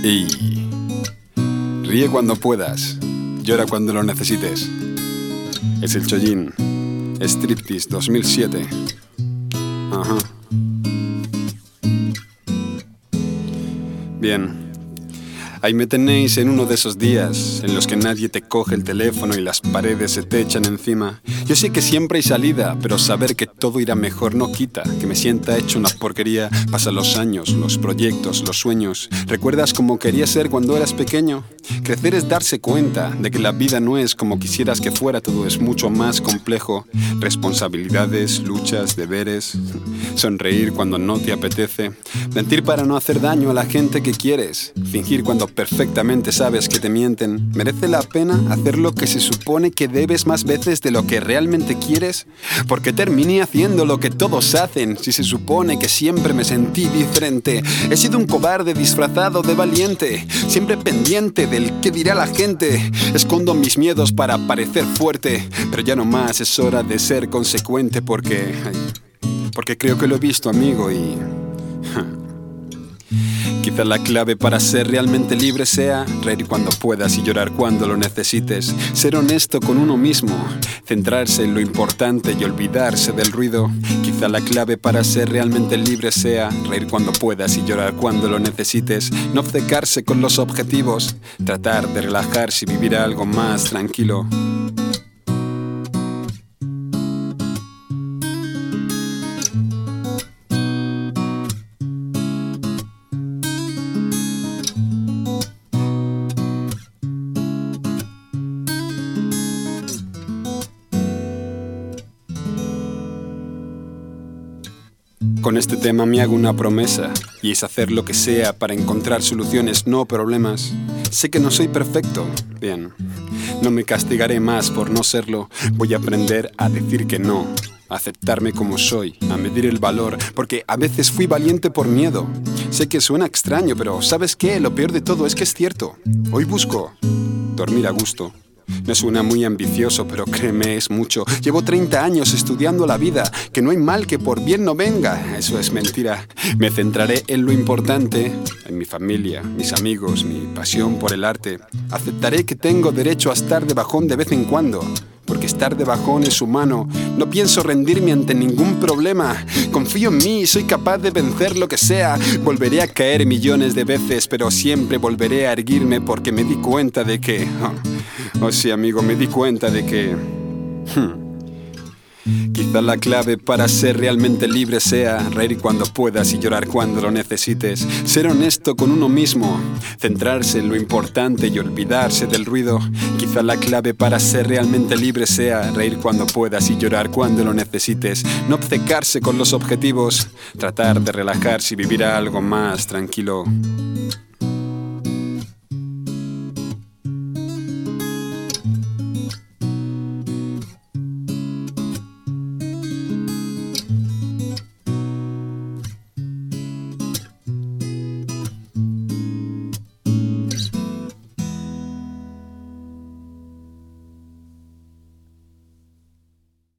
Y ríe cuando puedas, llora cuando lo necesites. Es el Chollín, Striptease 2007. Ajá. Bien. Ahí me tenéis en uno de esos días en los que nadie te coge el teléfono y las paredes se te echan encima. Yo sé que siempre hay salida, pero saber que todo irá mejor no quita que me sienta hecho una porquería. Pasan los años, los proyectos, los sueños. ¿Recuerdas cómo querías ser cuando eras pequeño? Crecer es darse cuenta de que la vida no es como quisieras que fuera, todo es mucho más complejo. Responsabilidades, luchas, deberes. Sonreír cuando no te apetece. Mentir para no hacer daño a la gente que quieres. Fingir cuando perfectamente sabes que te mienten. ¿Merece la pena hacer lo que se supone que debes más veces de lo que realmente quieres? Porque terminé haciendo lo que todos hacen, si se supone que siempre me sentí diferente. He sido un cobarde disfrazado de valiente, siempre pendiente del que dirá la gente. Escondo mis miedos para parecer fuerte, pero ya no más, es hora de ser consecuente porque creo que lo he visto, amigo, y... Quizá la clave para ser realmente libre sea reír cuando puedas y llorar cuando lo necesites. Ser honesto con uno mismo, centrarse en lo importante y olvidarse del ruido. Quizá la clave para ser realmente libre sea reír cuando puedas y llorar cuando lo necesites. No obcecarse con los objetivos, tratar de relajarse y vivir algo más tranquilo. Con este tema me hago una promesa, y es hacer lo que sea para encontrar soluciones, no problemas. Sé que no soy perfecto, bien, no me castigaré más por no serlo. Voy a aprender a decir que no, a aceptarme como soy, a medir el valor, porque a veces fui valiente por miedo. Sé que suena extraño, pero ¿sabes qué? Lo peor de todo es que es cierto. Hoy busco dormir a gusto. No suena muy ambicioso, pero créeme, es mucho. Llevo 30 años estudiando la vida, que no hay mal que por bien no venga. Eso es mentira. Me centraré en lo importante, en mi familia, mis amigos, mi pasión por el arte. Aceptaré que tengo derecho a estar de bajón de vez en cuando, porque estar de bajón es humano. No pienso rendirme ante ningún problema. Confío en mí y soy capaz de vencer lo que sea. Volveré a caer millones de veces, pero siempre volveré a erguirme porque me di cuenta de que... Oh sí, amigo, me di cuenta de que... Quizá la clave para ser realmente libre sea reír cuando puedas y llorar cuando lo necesites. Ser honesto con uno mismo, centrarse en lo importante y olvidarse del ruido. Quizá la clave para ser realmente libre sea reír cuando puedas y llorar cuando lo necesites. No obcecarse con los objetivos, tratar de relajarse y vivir algo más tranquilo.